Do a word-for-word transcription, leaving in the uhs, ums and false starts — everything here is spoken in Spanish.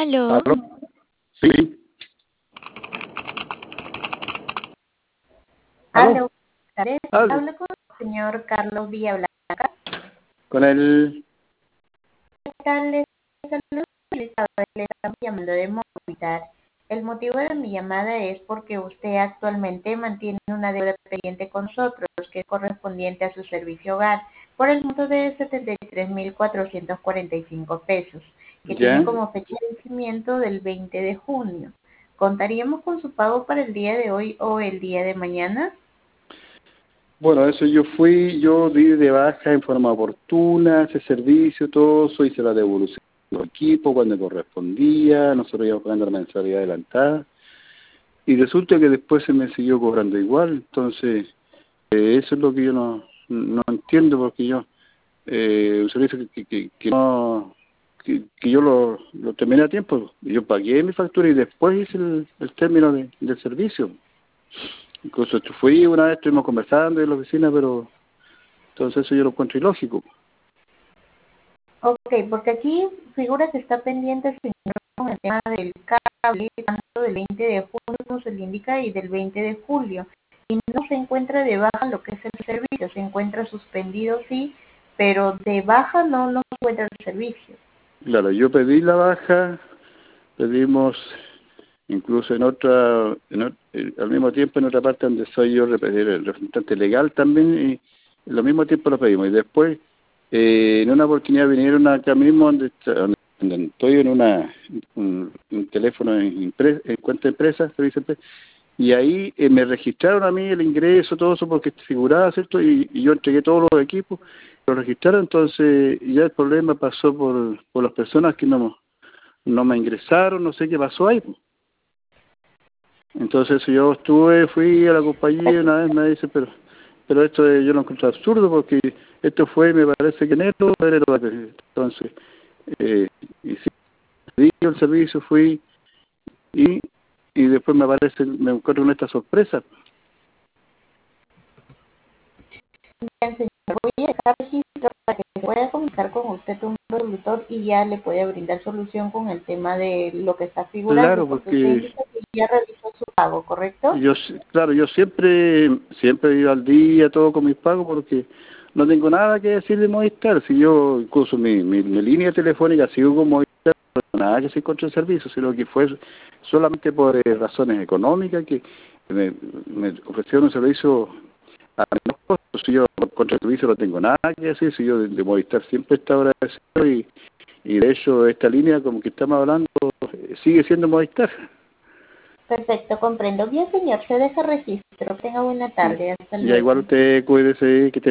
Aló. ¿Aló? Sí. ¿Aló? Aló, ¿sabes? ¿Aló? Hablo con el señor Carlos Villablanca. Con el... ¿Qué tal? Les saludo, le estamos llamando de Movistar. El motivo de mi llamada es porque usted actualmente mantiene una deuda pendiente con nosotros, que es correspondiente a su servicio hogar, por el monto de setenta y tres mil cuatrocientos cuarenta y cinco pesos, que tiene ¿Ya? como fecha de vencimiento del veinte de junio. ¿Contaríamos con su pago para el día de hoy o el día de mañana? Bueno, eso yo fui, yo di de baja en forma oportuna, ese servicio, todo eso, hice la devolución del equipo cuando correspondía, nosotros íbamos pagando la mensualidad adelantada, y resulta que después se me siguió cobrando igual, entonces, eh, eso es lo que yo no, no entiendo, porque yo, eh, un servicio que, que, que, que no, que, que yo lo, lo terminé a tiempo, yo pagué mi factura y después hice el, el término de, del servicio. Incluso esto fui una vez, estuvimos conversando en la oficina, pero entonces eso yo lo encuentro ilógico. Ok, porque aquí figura que está pendiente, señor, con el tema del cable, tanto del veinte de junio, como se le indica, y del veinte de julio. Y no se encuentra de baja lo que es el servicio, se encuentra suspendido, sí, pero de baja no, no se encuentra el servicio. Claro, yo pedí la baja, pedimos incluso en otra, en ot- eh, al mismo tiempo en otra parte donde soy yo rep- el representante legal también, y al mismo tiempo lo pedimos. Y después, eh, en una oportunidad vinieron acá mismo donde, está- donde donde estoy en una un, un teléfono en, impre- en cuenta de empresa, servicio de empresa, y ahí eh, me registraron a mí el ingreso, todo eso, porque figuraba, ¿cierto? Y, y yo entregué todos los equipos, lo registraron, entonces ya el problema pasó por, por las personas que no, no me ingresaron, no sé qué pasó ahí, pues. Entonces yo estuve, fui a la compañía una vez, me dice, pero pero esto eh, yo lo encontré absurdo, porque esto fue, me parece que enero, enero, entonces, eh, y sí, di el servicio, fui, y, y después me aparece, me encuentro con esta sorpresa. Bien, señor, voy a dejar registro para que se pueda comunicar con usted un productor y ya le puede brindar solución con el tema de lo que está figurando, Claro, porque usted porque indica que ya realizó su pago, ¿correcto? yo, s- claro, yo siempre, siempre he ido al día, todo con mis pagos, porque no tengo nada que decir de Movistar. Si yo, incluso mi, mi, mi línea telefónica sigo con Movistar, no tengo nada que se contra el servicio, sino que fue solamente por eh, razones económicas que me, me ofrecieron un servicio a menos costo. Si yo contra el servicio no tengo nada que decir, si yo de, de Movistar siempre he estado agradecido, y, y de hecho esta línea, como que estamos hablando, eh, sigue siendo Movistar. Perfecto, comprendo. Bien, señor, se deja registro. Tenga buena tarde. Hasta Ya igual luego. usted cuídese, que esté